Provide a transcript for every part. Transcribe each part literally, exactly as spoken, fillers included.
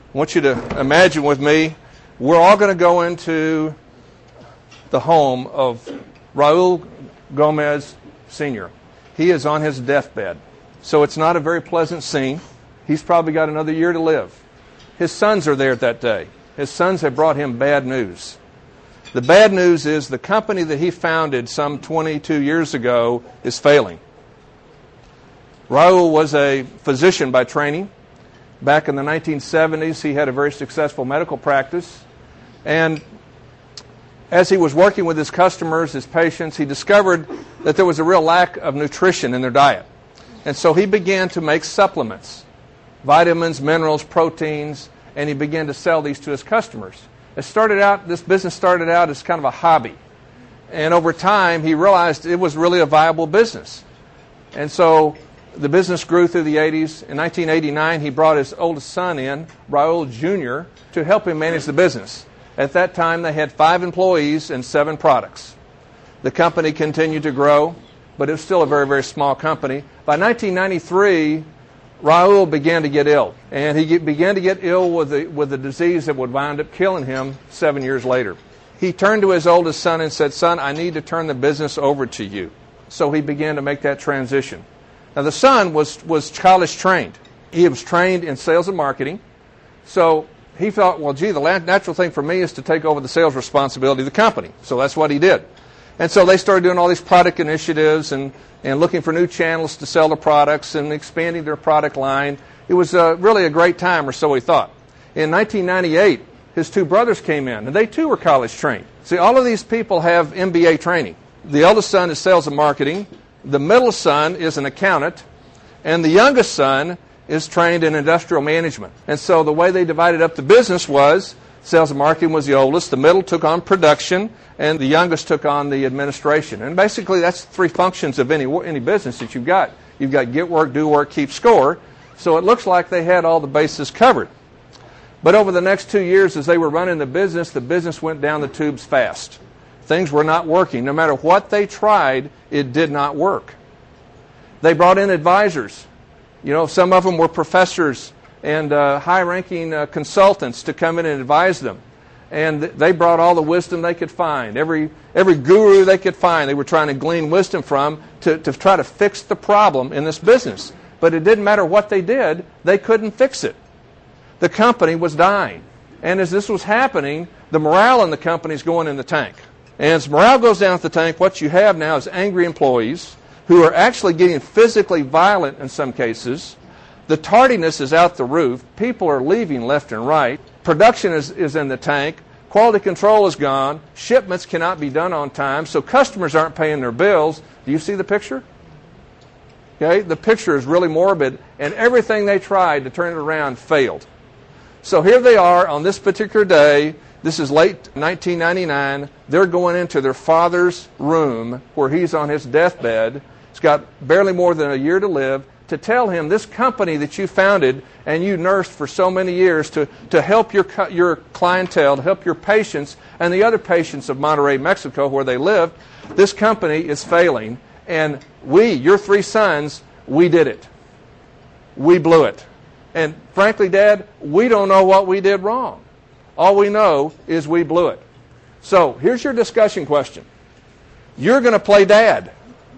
I want you to imagine with me, we're all going to go into the home of Raul Gomez Senior He is on his deathbed. So it's not a very pleasant scene. He's probably got another year to live. His sons are there that day. His sons have brought him bad news. The bad news is the company that he founded some twenty-two years ago is failing. Raul was a physician by training. Back in the nineteen seventies, he had a very successful medical practice. And as he was working with his customers, his patients, he discovered that there was a real lack of nutrition in their diet. And so he began to make supplements, vitamins, minerals, proteins, and he began to sell these to his customers. It started out, this business started out as kind of a hobby. And over time, he realized it was really a viable business. And so the business grew through the eighties. In nineteen eighty-nine, he brought his oldest son in, Raul Junior, to help him manage the business. At that time, they had five employees and seven products. The company continued to grow, but it was still a very, very small company. By nineteen ninety-three, Raul began to get ill, and he get, began to get ill with a, with a disease that would wind up killing him seven years later. He turned to his oldest son and said, "Son, I need to turn the business over to you." So he began to make that transition. Now, the son was, was college trained. He was trained in sales and marketing. So he thought, well, gee, the natural thing for me is to take over the sales responsibility of the company. So that's what he did. And so they started doing all these product initiatives and, and looking for new channels to sell the products and expanding their product line. It was uh, really a great time, or so he thought. In nineteen ninety-eight, his two brothers came in, and they too were college trained. See, all of these people have M B A training. The eldest son is sales and marketing. The middle son is an accountant. And the youngest son is trained in industrial management. And so the way they divided up the business was sales and marketing was the oldest, the middle took on production, and the youngest took on the administration. And basically that's three functions of any any business that you've got. You've got get work, do work, keep score. So it looks like they had all the bases covered. But over the next two years as they were running the business, the business went down the tubes fast. Things were not working. No matter what they tried, it did not work. They brought in advisors. You know, some of them were professors and uh, high-ranking uh, consultants to come in and advise them. And th- they brought all the wisdom they could find. Every every guru they could find, they were trying to glean wisdom from to, to try to fix the problem in this business. But it didn't matter what they did, they couldn't fix it. The company was dying. And as this was happening, the morale in the company is going in the tank. And as morale goes down the tank, what you have now is angry employees who are actually getting physically violent in some cases. The tardiness is out the roof. People are leaving left and right. Production is, is in the tank. Quality control is gone. Shipments cannot be done on time, so customers aren't paying their bills. Do you see the picture? Okay, the picture is really morbid, and everything they tried to turn it around failed. So here they are on this particular day. This is late nineteen ninety-nine. They're going into their father's room where he's on his deathbed. He's got barely more than a year to live, to tell him this company that you founded and you nursed for so many years to, to help your your clientele, to help your patients and the other patients of Monterrey, Mexico, where they lived, this company is failing. And we, your three sons, we did it. We blew it. And frankly, Dad, we don't know what we did wrong. All we know is we blew it. So here's your discussion question. You're going to play dad.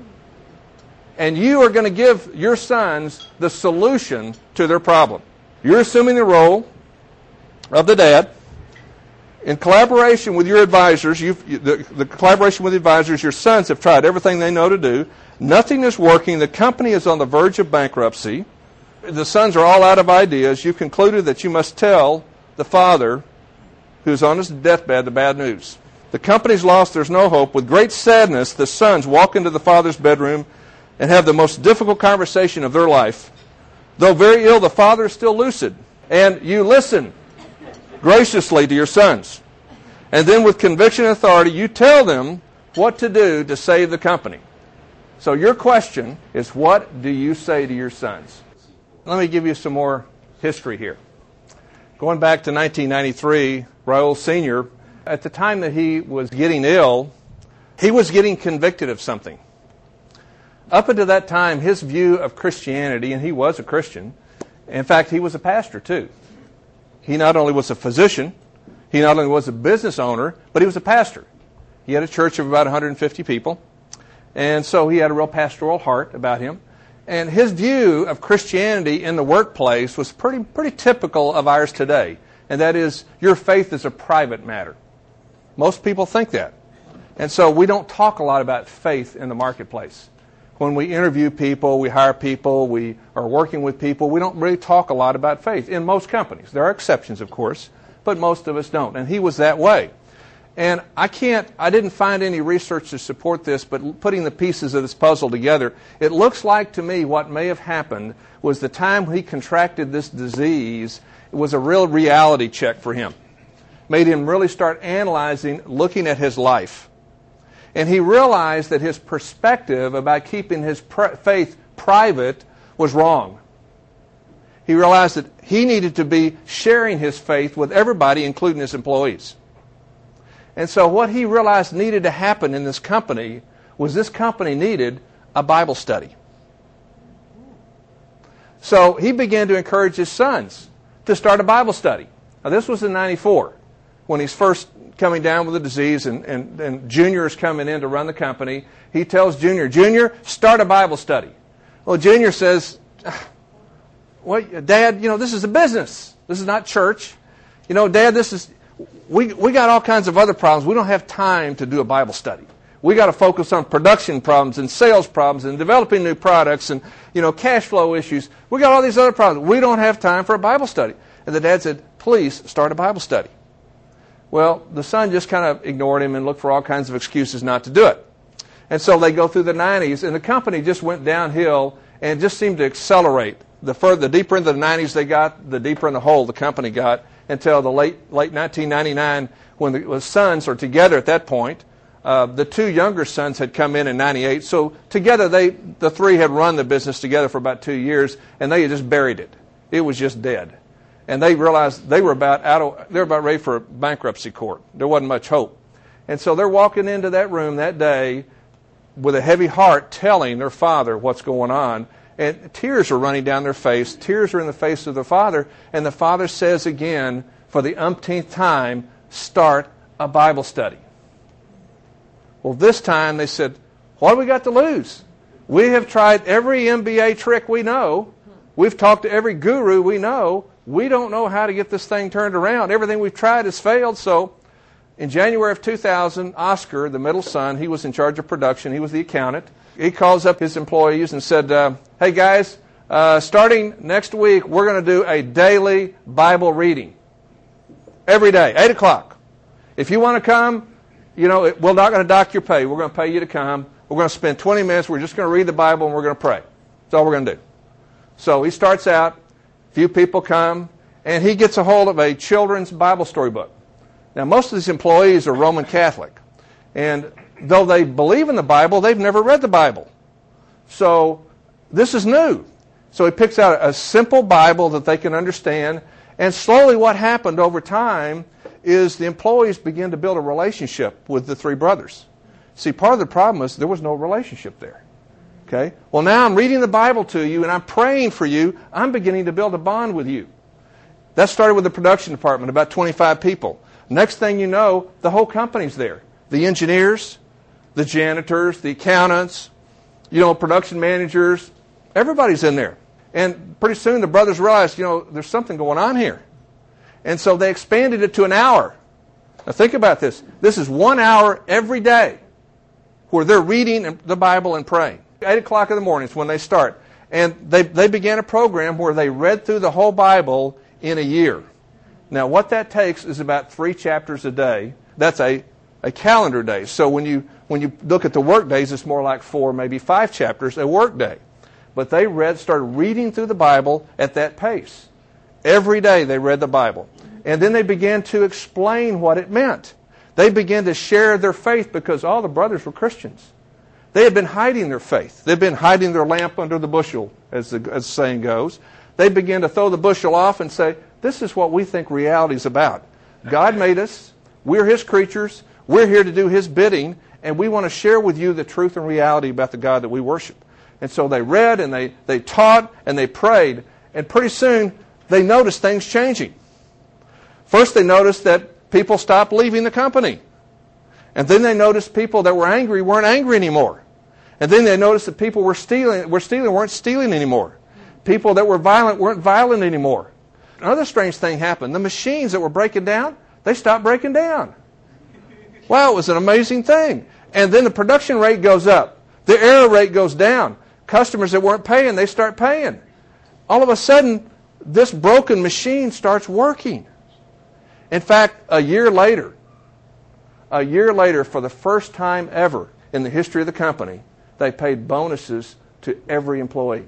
And you are going to give your sons the solution to their problem. You're assuming the role of the dad. In collaboration with your advisors, you've, the, the collaboration with the advisors, your sons have tried everything they know to do. Nothing is working. The company is on the verge of bankruptcy. The sons are all out of ideas. You've concluded that you must tell the father, who's on his deathbed, the bad news. The company's lost. There's no hope. With great sadness, the sons walk into the father's bedroom and have the most difficult conversation of their life. Though very ill, the father is still lucid. And you listen graciously to your sons. And then with conviction and authority, you tell them what to do to save the company. So your question is, what do you say to your sons? Let me give you some more history here. Going back to nineteen ninety-three, Raul Senior, at the time that he was getting ill, he was getting convicted of something. Up until that time, his view of Christianity, and he was a Christian, in fact, he was a pastor too. he not only was a physician, he not only was a business owner, but he was a pastor. He had a church of about one hundred fifty people, and so he had a real pastoral heart about him. And his view of Christianity in the workplace was pretty pretty typical of ours today, and that is, your faith is a private matter. Most people think that. And so we don't talk a lot about faith in the marketplace. When we interview people, we hire people, we are working with people, we don't really talk a lot about faith in most companies. There are exceptions, of course, but most of us don't. And he was that way. And I can't, I didn't find any research to support this, but putting the pieces of this puzzle together, it looks like to me what may have happened was the time he contracted this disease, it was a real reality check for him. Made him really start analyzing, looking at his life. And he realized that his perspective about keeping his pr- faith private was wrong. He realized that he needed to be sharing his faith with everybody, including his employees. And so what he realized needed to happen in this company was this company needed a Bible study. So he began to encourage his sons to start a Bible study. Now this was in ninety-four, when he's first coming down with the disease, and, and, and Junior is coming in to run the company. He tells Junior, Junior, start a Bible study. Well, Junior says, well, Dad, you know, this is a business. This is not church. You know, Dad, this is, we, we got all kinds of other problems. We don't have time to do a Bible study. We got to focus on production problems and sales problems and developing new products and, you know, cash flow issues. We got all these other problems. We don't have time for a Bible study. And the dad said, please start a Bible study. Well, the son just kind of ignored him and looked for all kinds of excuses not to do it. And so they go through the nineties, and the company just went downhill and just seemed to accelerate. The further, the deeper into the nineties they got, the deeper in the hole the company got, until the late late nineteen ninety-nine, when the, the sons are together at that point. Uh, the two younger sons had come in in ninety-eight, so together they, the three had run the business together for about two years, and they had just buried it. It was just dead. And they realized they were about out of, they were about ready for bankruptcy court. There wasn't much hope. And so they're walking into that room that day with a heavy heart, telling their father what's going on. And tears are running down their face. Tears are in the face of the father. And the father says again, for the umpteenth time, start a Bible study. Well, this time they said, what have we got to lose? We have tried every M B A trick we know. We've talked to every guru we know. We don't know how to get this thing turned around. Everything we've tried has failed. So in January of two thousand, Oscar, the middle son, he was in charge of production. He was the accountant. He calls up his employees and said, uh, hey guys, uh, starting next week, we're going to do a daily Bible reading. Every day, eight o'clock. If you want to come, you know, it, we're not going to dock your pay. We're going to pay you to come. We're going to spend twenty minutes. We're just going to read the Bible and we're going to pray. That's all we're going to do. So he starts out. Few people come, and he gets a hold of a children's Bible story book. Now, most of these employees are Roman Catholic, and though they believe in the Bible, they've never read the Bible. So this is new. So he picks out a simple Bible that they can understand, and slowly what happened over time is the employees began to build a relationship with the three brothers. See, part of the problem was there was no relationship there. Okay? Well, now I'm reading the Bible to you, and I'm praying for you. I'm beginning to build a bond with you. That started with the production department, about twenty-five people. Next thing you know, the whole company's there. The engineers, the janitors, the accountants, you know, production managers, everybody's in there. And pretty soon the brothers realized, you know, there's something going on here. And so they expanded it to an hour. Now think about this. This is one hour every day where they're reading the Bible and praying. Eight o'clock in the morning is when they start. And they, they began a program where they read through the whole Bible in a year. Now what that takes is about three chapters a day. That's a, a calendar day. So when you when you look at the work days, it's more like four, maybe five chapters a work day. But they read, started reading through the Bible at that pace. Every day they read the Bible. And then they began to explain what it meant. They began to share their faith because all the brothers were Christians. They had been hiding their faith. They'd been hiding their lamp under the bushel, as the, as the saying goes. They began to throw the bushel off and say, this is what we think reality is about. God made us. We're His creatures. We're here to do His bidding. And we want to share with you the truth and reality about the God that we worship. And so they read and they, they taught and they prayed. And pretty soon they noticed things changing. First, they noticed that people stopped leaving the company. And then they noticed people that were angry weren't angry anymore. And then they noticed that people were stealing, were stealing weren't stealing anymore. People that were violent weren't violent anymore. Another strange thing happened. The machines that were breaking down, they stopped breaking down. Wow, it was an amazing thing. And then the production rate goes up. The error rate goes down. Customers that weren't paying, they start paying. All of a sudden, this broken machine starts working. In fact, a year later, a year later, for the first time ever in the history of the company, they paid bonuses to every employee.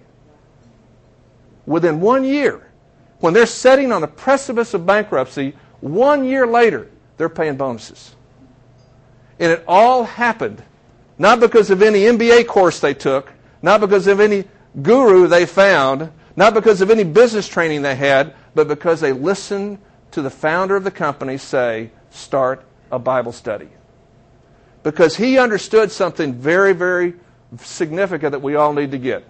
Within one year, when they're sitting on the precipice of bankruptcy, one year later, they're paying bonuses. And it all happened not because of any M B A course they took, not because of any guru they found, not because of any business training they had, but because they listened to the founder of the company say, start a Bible study. Because he understood something very, very significant that we all need to get.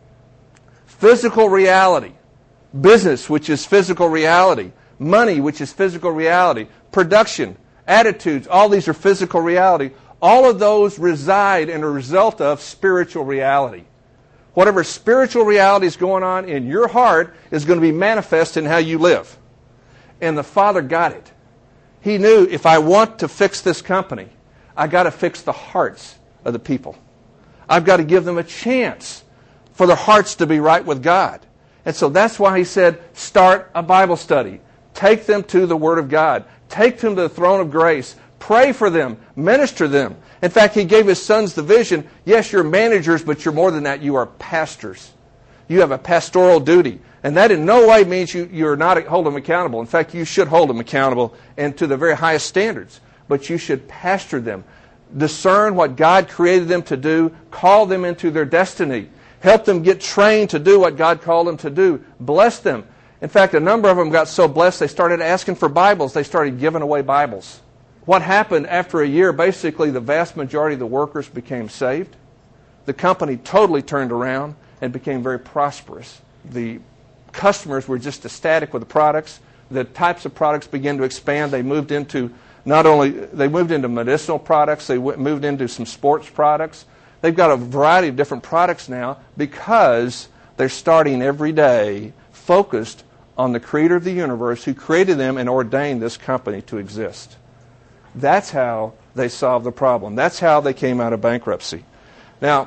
Physical reality. Business, which is physical reality. Money, which is physical reality. Production, attitudes, all these are physical reality. All of those reside in a result of spiritual reality. Whatever spiritual reality is going on in your heart is going to be manifest in how you live. And the Father got it. He knew, if I want to fix this company, I got to fix the hearts of the people. I've got to give them a chance for their hearts to be right with God. And so that's why he said, start a Bible study. Take them to the Word of God. Take them to the throne of grace. Pray for them. Minister them. In fact, he gave his sons the vision. Yes, you're managers, but you're more than that. You are pastors. You have a pastoral duty. And that in no way means you, you're not hold them accountable. In fact, you should hold them accountable and to the very highest standards. But you should pastor them. Discern what God created them to do. Call them into their destiny. Help them get trained to do what God called them to do. Bless them. In fact, a number of them got so blessed they started asking for Bibles. They started giving away Bibles. What happened after a year, basically the vast majority of the workers became saved. The company totally turned around and became very prosperous. The customers were just ecstatic with the products. The types of products began to expand. They moved into not only, they moved into medicinal products, they moved into some sports products. They've got a variety of different products now because they're starting every day focused on the Creator of the universe who created them and ordained this company to exist. That's how they solved the problem. That's how they came out of bankruptcy. Now,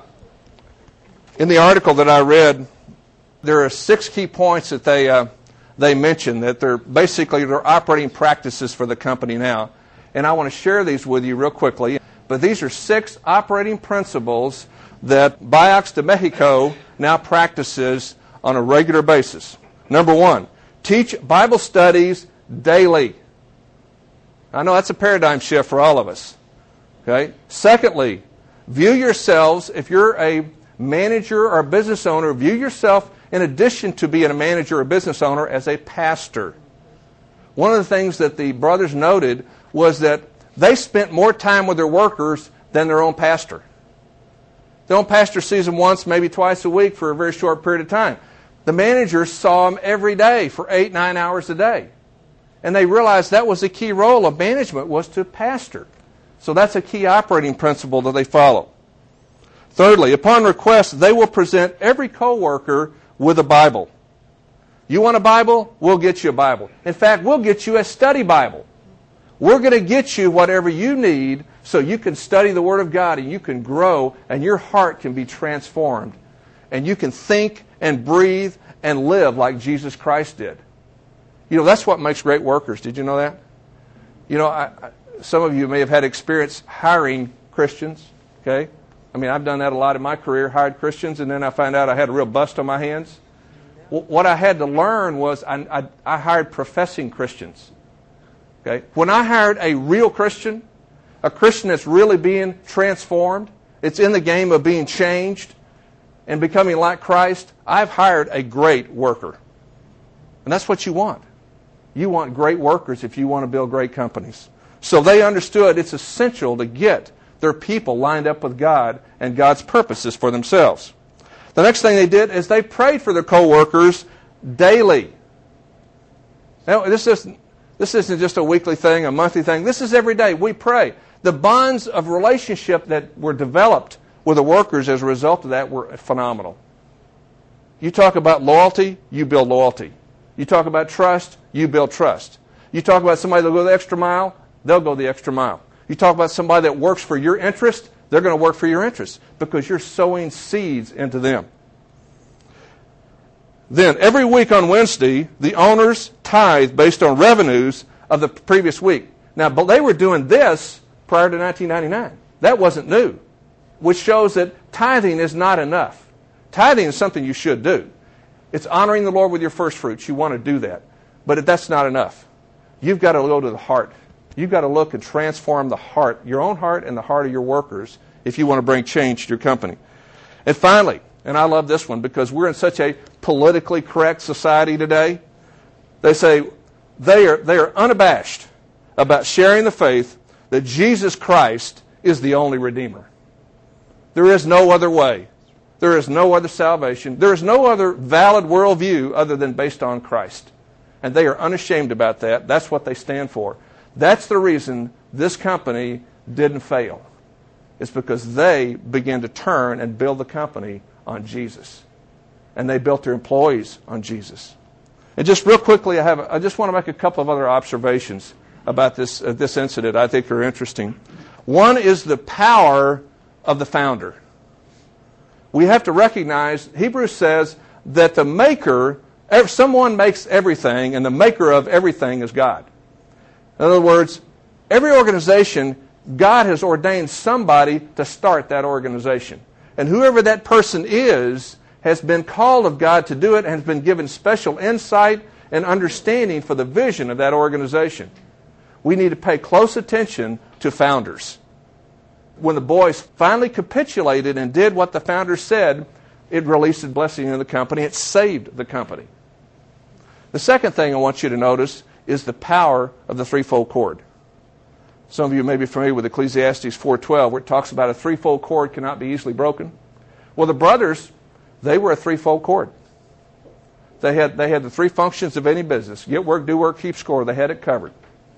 in the article that I read, there are six key points that they uh, they mention that they're basically their operating practices for the company now. And I want to share these with you real quickly. But these are six operating principles that Biox de Mexico now practices on a regular basis. Number one, teach Bible studies daily. I know that's a paradigm shift for all of us. Okay. Secondly, view yourselves, if you're a manager or a business owner, view yourself in addition to being a manager or a business owner as a pastor. One of the things that the brothers noted was that they spent more time with their workers than their own pastor. Their own pastor sees them once, maybe twice a week for a very short period of time. The managers saw them every day for eight, nine hours a day. And they realized that was the key role of management, was to pastor. So that's a key operating principle that they follow. Thirdly, upon request, they will present every coworker with a Bible. You want a Bible? We'll get you a Bible. In fact, we'll get you a study Bible. We're going to get you whatever you need so you can study the Word of God and you can grow and your heart can be transformed. And you can think and breathe and live like Jesus Christ did. You know, that's what makes great workers. Did you know that? You know, I, I, some of you may have had experience hiring Christians. Okay? I mean, I've done that a lot in my career, hired Christians, and then I found out I had a real bust on my hands. W- what I had to learn was I, I, I hired professing Christians. Okay? When I hired a real Christian, a Christian that's really being transformed, it's in the game of being changed and becoming like Christ, I've hired a great worker. And that's what you want. You want great workers if you want to build great companies. So they understood it's essential to get their people lined up with God and God's purposes for themselves. The next thing they did is they prayed for their co-workers daily. Now, this is This isn't just a weekly thing, a monthly thing. This is every day. We pray. The bonds of relationship that were developed with the workers as a result of that were phenomenal. You talk about loyalty, you build loyalty. You talk about trust, you build trust. You talk about somebody that'll go the extra mile, they'll go the extra mile. You talk about somebody that works for your interest, they're going to work for your interest because you're sowing seeds into them. Then, every week on Wednesday, the owners tithe based on revenues of the previous week. Now, but they were doing this prior to nineteen ninety-nine. That wasn't new, which shows that tithing is not enough. Tithing is something you should do. It's honoring the Lord with your first fruits. You want to do that. But that's not enough. You've got to go to the heart. You've got to look and transform the heart, your own heart and the heart of your workers, if you want to bring change to your company. And finally, and I love this one because we're in such a politically correct society today, they say they are, they are unabashed about sharing the faith that Jesus Christ is the only Redeemer. There is no other way. There is no other salvation. There is no other valid worldview other than based on Christ. And they are unashamed about that. That's what they stand for. That's the reason this company didn't fail. It's because they began to turn and build the company on Jesus. And they built their employees on Jesus. And just real quickly, I have I just want to make a couple of other observations about this uh, this incident I think are interesting. One is the power of the founder. We have to recognize, Hebrews says that the maker, someone makes everything, and the maker of everything is God. In other words, every organization, God has ordained somebody to start that organization. And whoever that person is has been called of God to do it and has been given special insight and understanding for the vision of that organization. We need to pay close attention to founders. When the boys finally capitulated and did what the founders said, it released a blessing in the company. It saved the company. The second thing I want you to notice is the power of the threefold cord. Some of you may be familiar with Ecclesiastes four twelve, where it talks about a threefold cord cannot be easily broken. Well, the brothers, they were a threefold cord. They had, they had the three functions of any business. Get work, do work, keep score. They had it covered.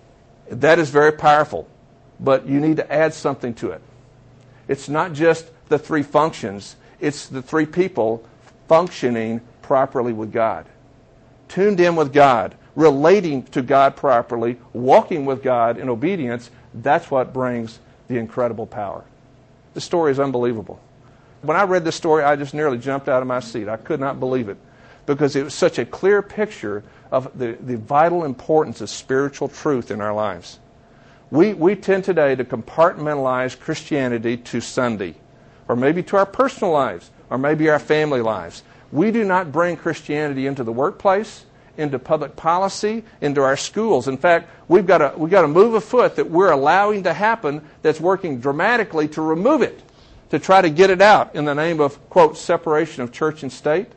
That is very powerful, but you need to add something to it. It's not just the three functions. It's the three people functioning properly with God. Tuned in with God, relating to God properly, walking with God in obedience. That's what brings the incredible power. This story is unbelievable. When I read this story, I just nearly jumped out of my seat. I could not believe it because it was such a clear picture of the, the vital importance of spiritual truth in our lives. We, we tend today to compartmentalize Christianity to Sunday, or maybe to our personal lives, or maybe our family lives. We do not bring Christianity into the workplace, into public policy, into our schools. In fact, we've got to, we've got to move a foot that we're allowing to happen that's working dramatically to remove it, to try to get it out in the name of, quote, separation of church and state.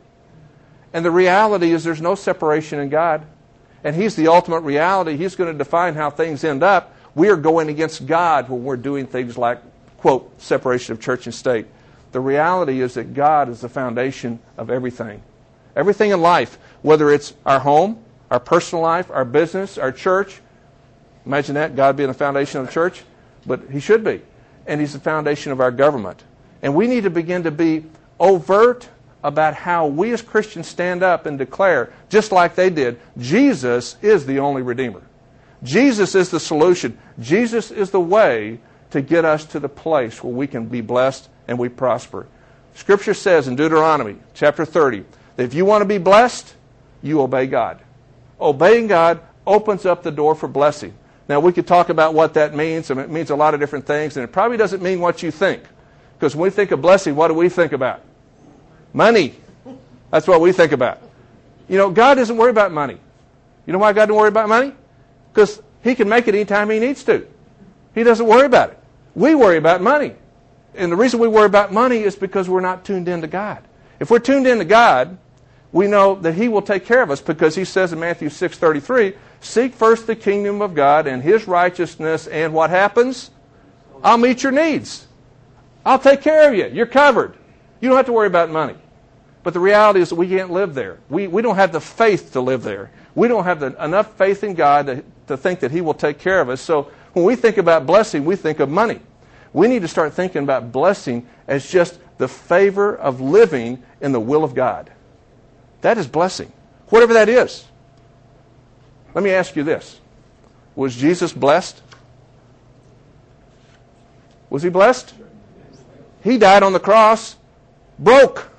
And the reality is there's no separation in God. And He's the ultimate reality. He's going to define how things end up. We are going against God when we're doing things like, quote, separation of church and state. The reality is that God is the foundation of everything. Everything in life, whether it's our home, our personal life, our business, our church. Imagine that, God being the foundation of the church. But He should be. And He's the foundation of our government. And we need to begin to be overt about how we as Christians stand up and declare, just like they did, Jesus is the only Redeemer. Jesus is the solution. Jesus is the way to get us to the place where we can be blessed and we prosper. Scripture says in Deuteronomy chapter thirty that if you want to be blessed, you obey God. Obeying God opens up the door for blessing. Now, we could talk about what that means, and it means a lot of different things, and it probably doesn't mean what you think. Because when we think of blessing, what do we think about? Money. That's what we think about. You know, God doesn't worry about money. You know why God doesn't worry about money? Because He can make it anytime He needs to. He doesn't worry about it. We worry about money. And the reason we worry about money is because we're not tuned in to God. If we're tuned in to God, we know that He will take care of us because He says in Matthew six thirty-three, seek first the kingdom of God and His righteousness, and what happens? I'll meet your needs. I'll take care of you. You're covered. You don't have to worry about money. But the reality is that we can't live there. We, we don't have the faith to live there. We don't have the, enough faith in God to, to think that He will take care of us. So when we think about blessing, we think of money. We need to start thinking about blessing as just the favor of living in the will of God. That is blessing, whatever that is. Let me ask you this. Was Jesus blessed? Was He blessed? He died on the cross broke,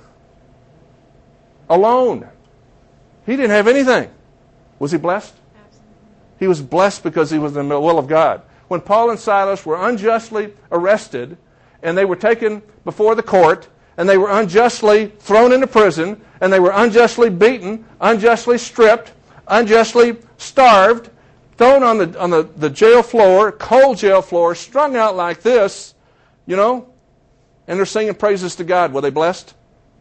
alone. He didn't have anything. Was He blessed? Absolutely. He was blessed because He was in the will of God. When Paul and Silas were unjustly arrested and they were taken before the court and they were unjustly thrown into prison and they were unjustly beaten, unjustly stripped, unjustly starved, thrown on the on the, the jail floor, cold jail floor, strung out like this, you know, and they're singing praises to God. Were they blessed?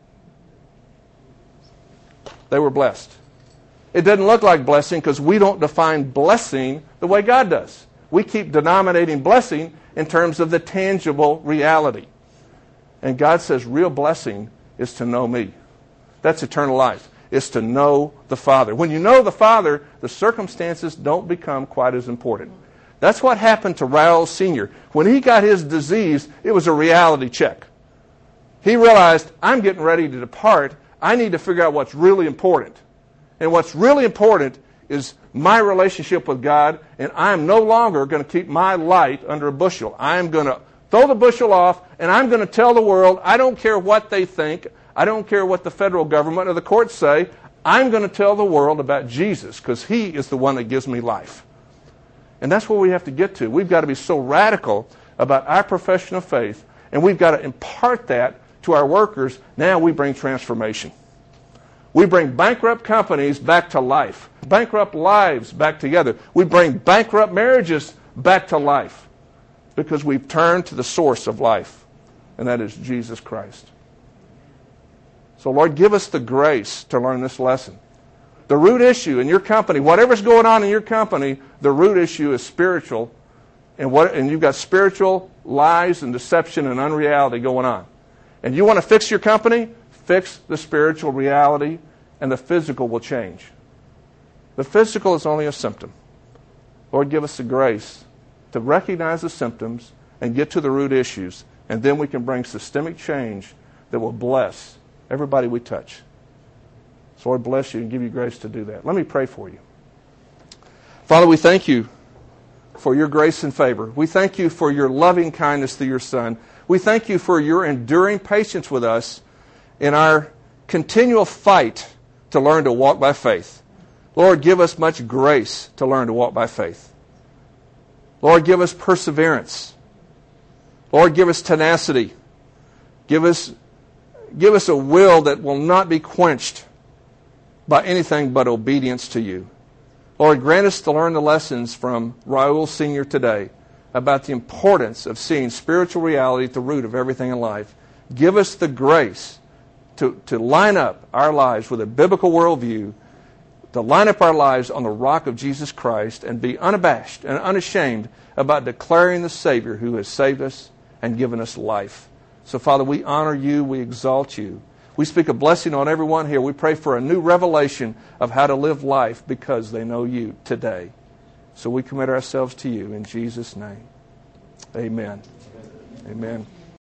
They were blessed. It doesn't look like blessing because we don't define blessing the way God does. We keep denominating blessing in terms of the tangible reality. And God says real blessing is to know me. That's eternal life. It's to know the Father. When you know the Father, the circumstances don't become quite as important. That's what happened to Raul Senior When he got his disease, it was a reality check. He realized, I'm getting ready to depart. I need to figure out what's really important. And what's really important is my relationship with God, and I'm no longer going to keep my light under a bushel. I'm going to throw the bushel off, and I'm going to tell the world, I don't care what they think. I don't care what the federal government or the courts say. I'm going to tell the world about Jesus because He is the one that gives me life. And that's where we have to get to. We've got to be so radical about our profession of faith, and we've got to impart that to our workers. Now we bring transformation. We bring bankrupt companies back to life, bankrupt lives back together. We bring bankrupt marriages back to life because we've turned to the source of life, and that is Jesus Christ. So, Lord, give us the grace to learn this lesson. The root issue in your company, whatever's going on in your company, the root issue is spiritual, and what and you've got spiritual lies and deception and unreality going on. And you want to fix your company? Fix the spiritual reality, and the physical will change. The physical is only a symptom. Lord, give us the grace to recognize the symptoms and get to the root issues, and then we can bring systemic change that will bless everybody we touch. So Lord, bless you and give you grace to do that. Let me pray for you. Father, we thank you for your grace and favor. We thank you for your loving kindness through your Son. We thank you for your enduring patience with us in our continual fight to learn to walk by faith. Lord, give us much grace to learn to walk by faith. Lord, give us perseverance. Lord, give us tenacity. Give us, give us a will that will not be quenched by anything but obedience to you. Lord, grant us to learn the lessons from Raul Senior today about the importance of seeing spiritual reality at the root of everything in life. Give us the grace to, to line up our lives with a biblical worldview, to line up our lives on the rock of Jesus Christ and be unabashed and unashamed about declaring the Savior who has saved us and given us life. So, Father, we honor you, we exalt you. We speak a blessing on everyone here. We pray for a new revelation of how to live life because they know you today. So we commit ourselves to you in Jesus' name. Amen. Amen.